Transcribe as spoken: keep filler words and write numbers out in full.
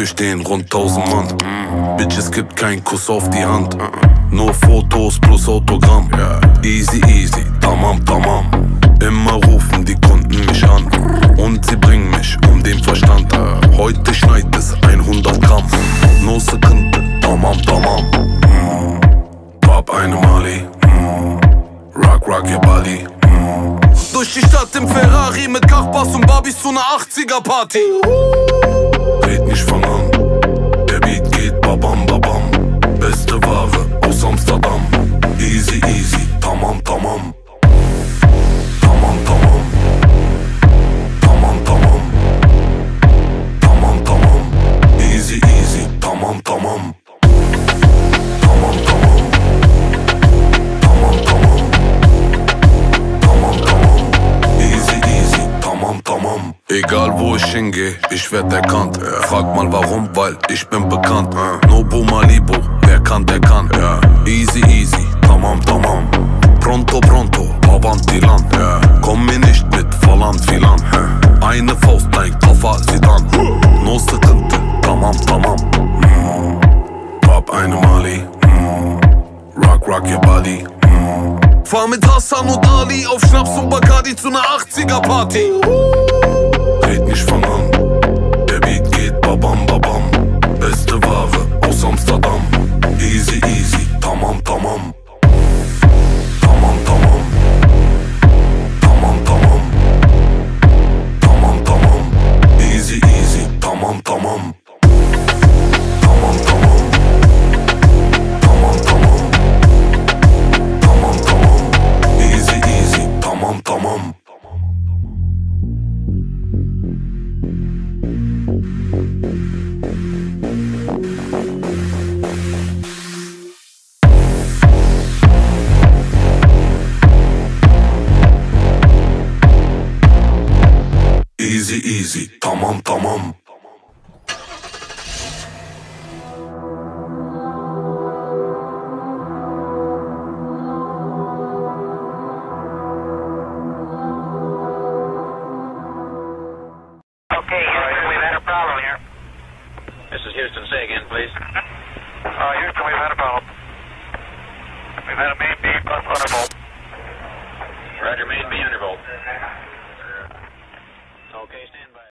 Tür stehen rund tausend Mann. Bitch, es gibt keinen Kuss auf die Hand. Nur Fotos plus Autogramm. Easy, easy, tamam, tamam. Immer rufen die Kunden mich an und sie bringen mich um den Verstand. Heute schneit es hundert Gramm. No Sekunde, tamam, tamam. Bab eine Mali. Rock, rock your body. Durch die Stadt im Ferrari mit Kachbass und Barbies zu ner achtziger Party. Red nicht, fang an. Der Beat geht babam, babam. Beste Ware aus Amsterdam. Easy, easy, tamam, tamam. Tamam, tamam. Tamam, tamam. Tamam, tamam. Easy, easy, tamam, tamam. Tamam, tamam. Tamam, tamam. Tamam, tamam. Easy, easy, tamam, tamam. Egal wo ich hingehe, ich werd erkannt. Frag mal warum, weil ich bin bekannt. Nobu Malibu, wer kann, der kann. Easy, easy, tamam, tamam. Pronto, pronto, avanti Land. Komm mir nicht mit, verlangt viel an. Eine Faust, dein Koffer, sieht an. No Sekunde, tamam, tamam. Bab eine Mali. Rock, rock your body. Fahr mit Hassan und Ali auf Schnaps und Bacardi zu ner achtziger Party. Red nicht, fang an. Der Beat geht babam, babam. Beste Ware aus Amsterdam. Easy, easy, tamam, tamam. Tamam, tamam. Tamam, tamam. Tamam, tamam. Easy, easy, tamam, tamam. Tamam, tamam. Tamam, tamam. Tamam, tamam. Easy, easy, tamam, tamam. Easy, easy, tamam, tamam. Okay, Houston, we've had a problem here. This is Houston. Say again, please. Uh, Houston, we've had a problem. We've had a main B plus undervolt. Roger, main B undervolt. Okay, stand.